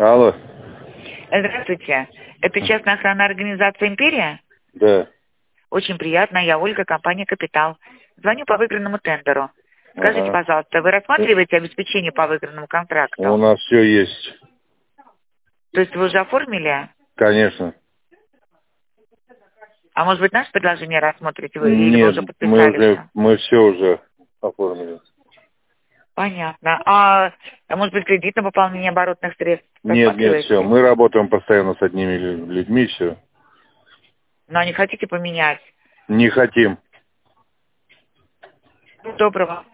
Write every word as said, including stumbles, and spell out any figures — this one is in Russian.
Алло. Здравствуйте. Это частная охранная организация «Империя»? Да. Очень приятно. Я Ольга, компания «Капитал». Звоню по выигранному тендеру. Скажите, Ага. пожалуйста, вы рассматриваете обеспечение по выигранному контракту? У нас все есть. То есть вы уже оформили? Конечно. А может быть, наше предложение рассмотрите вы? Или вы Нет, уже мы подписали уже, все? мы все уже оформили. Понятно. А а может быть, кредит на пополнение оборотных средств Нет, нет, все. рассматриваете? Мы работаем постоянно с одними лю- людьми, все. Но не хотите поменять? Не хотим. Доброго.